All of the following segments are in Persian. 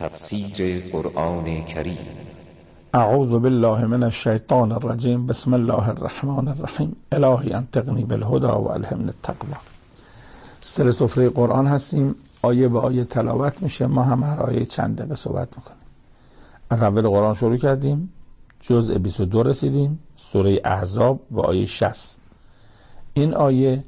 تفسیر قرآن کریم. اعوذ بالله من الشیطان الرجیم. بسم الله الرحمن الرحیم. الهی انطقنی بالهدی و الهمنی التقوی. سر سفره قرآن هستیم، آیه به آیه تلاوت میشه. ما هم هر آیه چند دقیقه صحبت میکنیم. از اول قرآن شروع کردیم، جزء 22 رسیدیم، سوره احزاب و آیه 60. این آیه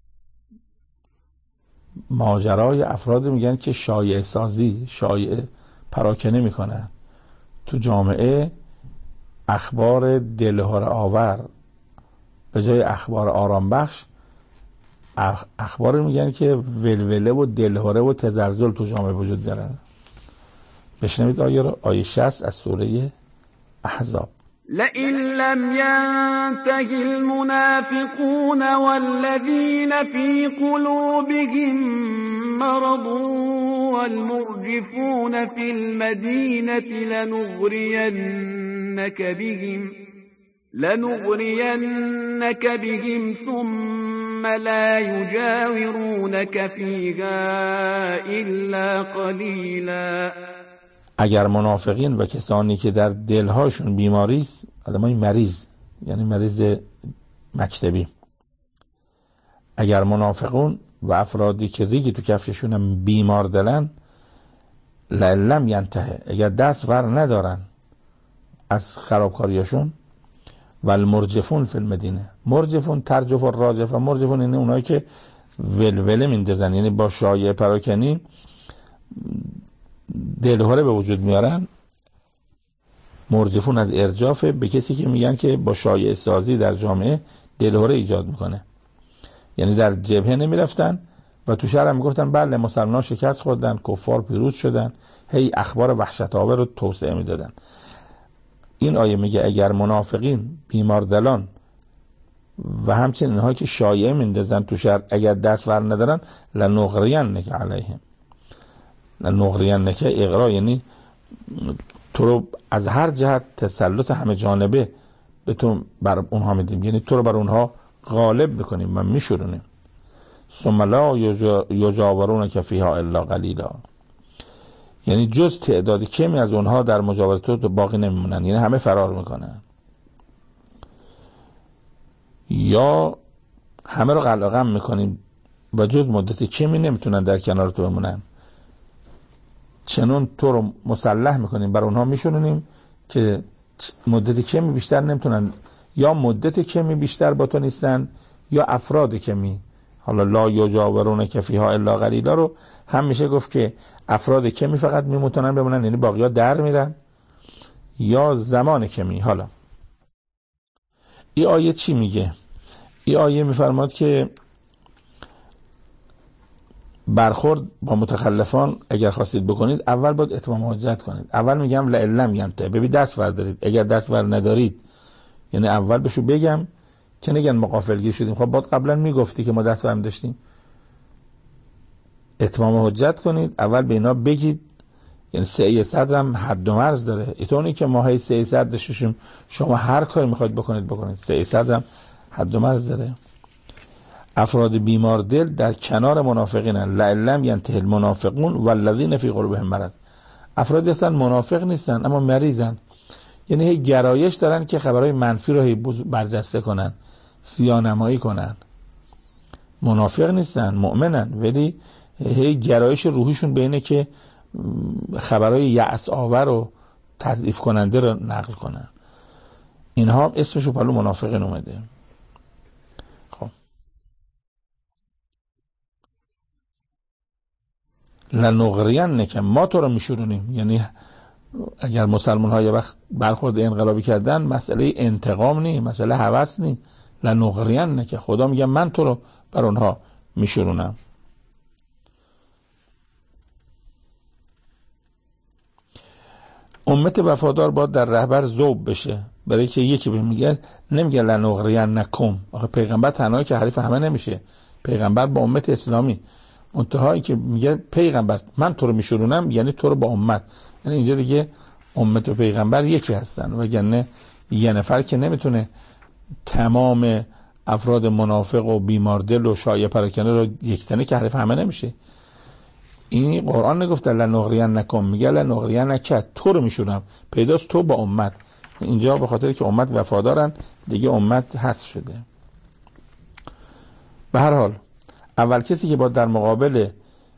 ماجرای افراد میگن که شایعه سازی، شایعه پراکنی میکنن تو جامعه، اخبار دلهره آور به جای اخبار آرام بخش، اخبار میگن که ولوله و دلهره و تزلزل تو جامعه وجود داره. بشنوید آیه رو، آیه 60 از سوره احزاب. لئن لم ينته المنافقون والذين في قلوبهم مرض والمرجفون في المدينة لنغرينك بهم ثم لا يجاورونك فيها إلا قليلا. اگر منافقین و کسانی که در دلهاشون بیماری است، آدمای مریض، یعنی مریض مکتبی، اگر منافقون و افرادی که ریگی تو کفششون هم بیمار دلن، لعلم ینتهه، اگر دست ور ندارن از خرابکاریاشون، و المرجفون فی المدینه، مرجفون ترجف و راجف، و مرجفون اینه اونایی که ولوله میندازن، یعنی با شایعه پراکنی دلهره به وجود میارن. مرجفون از ارجاف، به کسی که میگن که با شایعه سازی در جامعه دلهره ایجاد میکنه، یعنی در جبهه نمیرفتن و تو شهر هم میگفتن بله مسلمان شکست خوردن، کفار پیروز شدن، هی اخبار وحشت آور رو توسعه میدادن. این آیه میگه اگر منافقین، بیماردلان و همچنین اینها که شایعه میندازن تو شهر، اگر دست ور ندارن، لنغرینک علیهم، لنغرینک اغرا، یعنی تو رو از هر جهت تسلط همه جانبه به تو بر اونها میدیم، یعنی تو رو بر اونها غالب میکنیم و میشورونیم. ثم لا یجاورونک فیها الا قلیلا، یعنی جز تعدادی کمی از اونها در مجاورت تو باقی نمیمونن، یعنی همه فرار میکنن، یا همه رو قلقم میکنیم و جز مدت کمی نمیتونن در کنار تو بمونن. چنون تو رو مسلح میکنیم، بر اونها میشونیم که مدت کمی بیشتر نمیتونن، یا مدت کمی بیشتر با تو نیستن، یا افراد کمی. حالا لا یجاورونک فیها الا قلیلا رو هم میشه گفت که افراد کمی فقط میتونن بمونن، یعنی باقی‌ها در میرن، یا زمان کمی. حالا این آیه چی میگه؟ این آیه میفرماد که برخورد با متخلفان اگر خواستید بکنید، اول باید اتمام حجت کنید. اول میگم لعلم ینته، ببین دست بردارید. اگر دست بر ندارید، یعنی اول بهشون بگم که نگن ما غافلگیر شدیم، خب باید قبلا میگفتی که ما دست بر نداشتیم. اتمام حجت کنید، اول به اینا بگید. یعنی سعی صدر هم حد و مرز داره، اینطوری که ما هی سعی صدر داشتیم شما هر کاری میخواید بکنید. سعی صدر هم حد و مرز داره. افراد بیمار دل در کنار منافقینن، لعلم ینته المنافقون والذین فی قلوبهم مرض. افرادی هستن منافق نیستن اما مریضن، یعنی هی گرایش دارن که خبرهای منفی رو هی برجسته کنن، سیاه‌نمایی کنن. منافق نیستن، مؤمنن، ولی هی گرایش روحیشون به اینه که خبرهای یأس آور و تضعیف کننده رو نقل کنن. اینها اسمشو پلو منافقین اومده. خب لنغرینک، ما تو رو میشورونیم، یعنی اگر مسلمان ها یه وقت برخورد انقلابی کردن، مسئله انتقام نی، مسئله هوس نی. لنغرینک، خدا میگه من تو رو بر اونها میشورونم. امت وفادار باید در رهبر ذوب بشه، برای که یکی میگه، نمیگه لنغرینکم. آخه پیغمبر تنهایی که حریف همه نمیشه، پیغمبر با امت اسلامی. منتهایی که میگه پیغمبر من تو رو میشورونم، یعنی تو رو با امت، یعنی اینجا دیگه امت و پیغمبر یکی هستن، وگرنه یه نفر که نمیتونه تمام افراد منافق و بیماردل و شایعه پراکنه رو یکتنه که حریف همه نمیشه. این قرآن نگفته لنغرینکم، میگه لنغرینک، تو رو میشورم. پیداست تو با امت، اینجا به خاطر که امت وفادارن دیگه امت حذف شده. به هر حال اول کسی که با در مقابل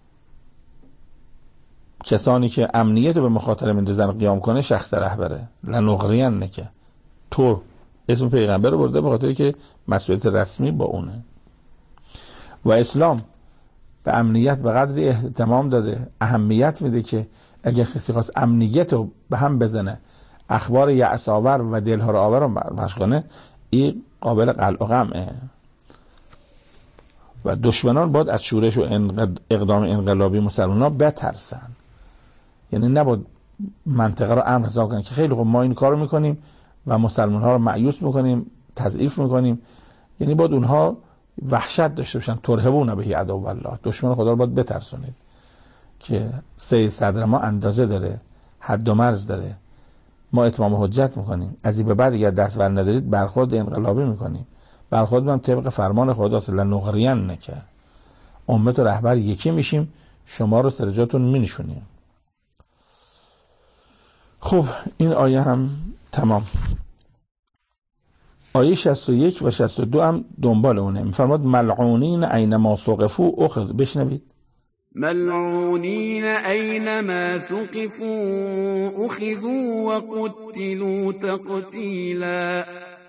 کسانی که امنیت رو به مخاطره میندازن قیام کنه شخص رهبره. لنغرینک، تو اسم پیغمبر رو برده به خاطر که مسئولیت رسمی با اونه. و اسلام به امنیت به قدری اهتمام داده، اهمیت میده که اگر کسی خواست امنیت رو به هم بزنه، اخبار یأس‌آور و دلهره آور رو مشغول کنه، این قابل قلع و قمعه. و دشمنان باید از شورش و اقدام انقلابی مسلمان‌ها بترسن. یعنی نباید منطقه رو امن حساب کنن که خیلی خوب ما این کارو میکنیم و مسلمان‌ها رو مایوس میکنیم، تضعیف میکنیم. یعنی باید اونها وحشت داشته باشن. ترهبون به عدو الله، دشمن خدا رو باید بترسونید که سید صدر ما اندازه داره، حد و مرز داره، ما اتمام حجت میکنیم، از این به بعد اگر دست بر ندارید برخورد انقلابی میکنیم. برخورد هم طبق فرمان خداست، لنغرینک، امت و رهبر یکی میشیم، شما رو سر جاتون مینشونیم. خب این آیه هم تمام. آیه 61 و 62 هم دنبال اونه. میفرماد ملعونین اینما ثقفوا اخذ. بشنوید. ملعونین اینما ثقفوا اخذوا وقتلوا تقتیلا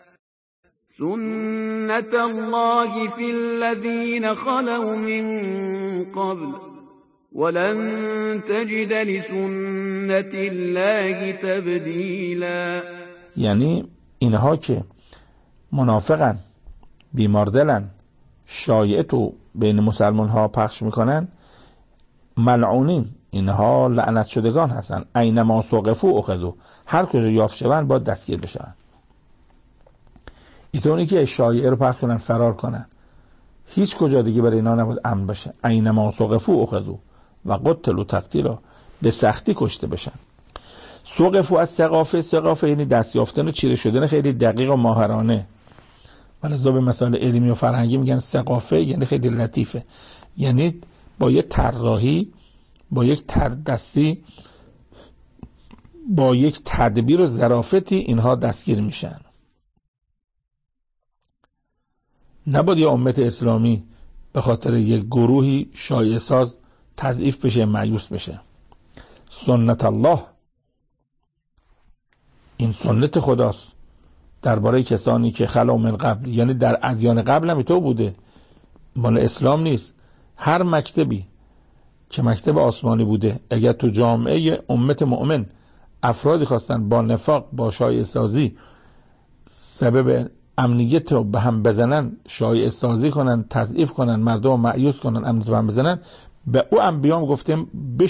سنت الله فی الذین خلوا من قبل ولن تجد لسنت الله تبدیلا. یعنی اینها که منافقن، بیماردلن، شایعه تو بین مسلمان ها پخش میکنن، ملعونین، اینها لعنت شدگان هستن. اینما ثقفوا اخذوا، هر کجا یافت شوند باید دستگیر بشن. اینطوری که شایعه رو پخش کنن، فرار کنن، هیچ کجا دیگه برای اینا نباید امن باشه. اینما ثقفوا اخذوا و قتلوا تقتیلا، به سختی کشته بشن. ثقفوا از ثقافه یعنی دست یافتن و چیره شدن خیلی دقیق و ماهرانه. ولذا به مسائل علمی و فرهنگی میگن ثقافه یعنی خیلی لطیفه، یعنی با یک طراحی، با یک تردستی، با یک تدبیر و ظرافتی اینها دستگیر میشن. نباید یا امت اسلامی به خاطر یک گروهی شایعه ساز تضعیف بشه، مایوس بشه. سنت الله، این سنت خداست درباره کسانی که خلو من قبل، یعنی در ادیان قبل هم تو بوده، مال اسلام نیست. هر مکتبی که مکتب آسمانی بوده، اگر تو جامعه امت مؤمن افرادی خواستن با نفاق، با شایعه سازی سبب امنیت رو به هم بزنن، شایعه سازی کنن، تضعیف کنن، مردم رو مایوس کنن، امنیت رو به هم بزنن، به او انبیام گفتیم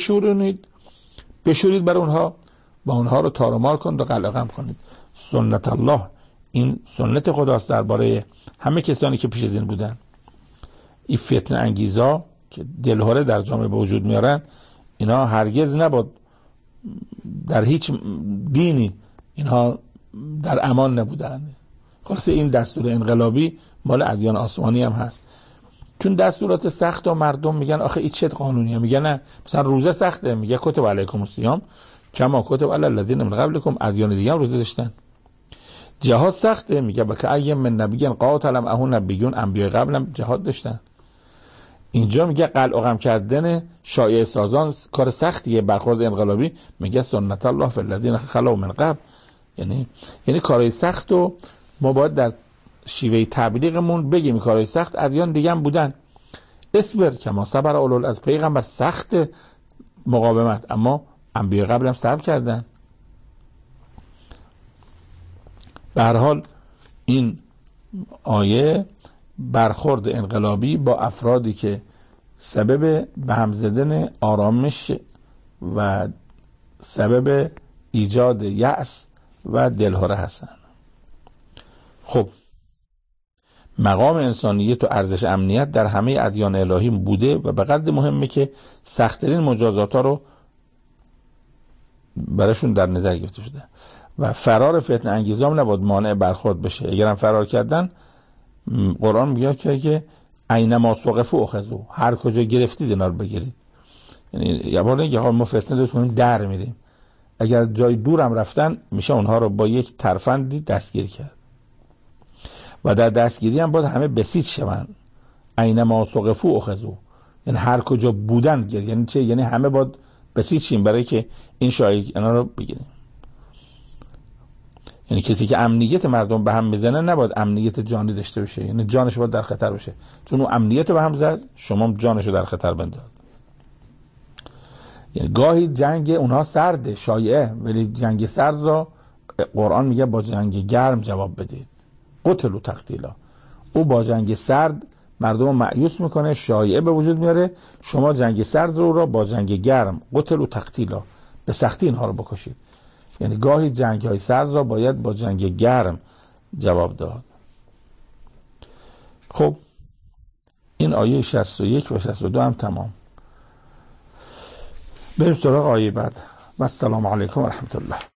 بشورید بر اونها و اونها رو تار و مار کنید و قلقم کنید. سنت الله، این سنت خداست درباره همه کسانی که پیش از این بودن. این فتنه انگیزا که دلهره در جامعه به وجود میارن، اینا هرگز نباید در هیچ دینی اینها در امان نبودن. خلاصه این دستور انقلابی مال ادیان آسمانی هم هست، چون دستورات سخت و مردم میگن آخه این چه قانونیه؟ میگن نه، مثلا روزه سخته، میگه کتب علیکم الصیام کما کتب علی الذین من قبلکم. ادیان دیگه هم روزه داشتن. جهاد سخته، میگه بک ایم من نبیین قاتلم اهو نبیون، انبیاء قبلم جهاد داشتن. اینجا میگه قلع و قم کردن شایعه سازان کار سختیه، برخورد انقلابی، میگه سنت الله فی الذین خلو من قبل. یعنی کارهای سخت و ما باید در شیوه تبلیغمون بگیم کارهای سخت ادیان دیگه هم بودن. اصبر کما صبر اولو، از پیغمبر سخت مقاومت، اما انبیاء قبل هم صبر کردن. به هر حال این آیه برخورد انقلابی با افرادی که سبب به هم زدن آرامش و سبب ایجاد یأس و دلهره هستن. خب مقام انسانیت و ارزش امنیت در همه ادیان الهی بوده و به قدر مهمه که سخت‌ترین مجازات ها رو براشون در نظر گرفته شده و فرار فتنه انگیزام نباید مانع برخورد بشه. اگرم فرار کردن، قرآن میگه که اینما ثقفوا اخذوا، هر کجا گرفتید اینا رو بگیرید. یعنی یه بار نگه ما فتنه کنیم در میریم، اگر جای دورم رفتن میشه اونها رو با یک ترفندی دستگیر کرد و در دستگیری هم باید همه بسیج شون. اینما ثقفوا اخذوا، یعنی هر کجا بودن گیر. یعنی چه؟ یعنی همه باید بسیج شیم برای که این شایعه اینا رو بگیریم. یعنی کسی که امنیت مردم به هم میزنه نباید امنیت جانی داشته باشه، یعنی جانش باید در خطر باشه، چون اون امنیت به هم زد شما جانش رو در خطر بنداز. یعنی گاهی جنگ اونها سرده شایعه، ولی جنگ سرد را قرآن میگه با جنگ گرم جواب بدید. قتلوا تقتیلا، او با جنگ سرد مردم رو مایوس میکنه، شایعه به وجود میاره. شما جنگ سرد رو را با جنگ گرم، قتلوا تقتیلا، به سختی اینها رو بکشید. یعنی گاهی جنگ های سرد را باید با جنگ گرم جواب داد. خب این آیه 61 و 62 هم تمام. بریم سراغ آیه بعد. و السلام علیکم و رحمت الله.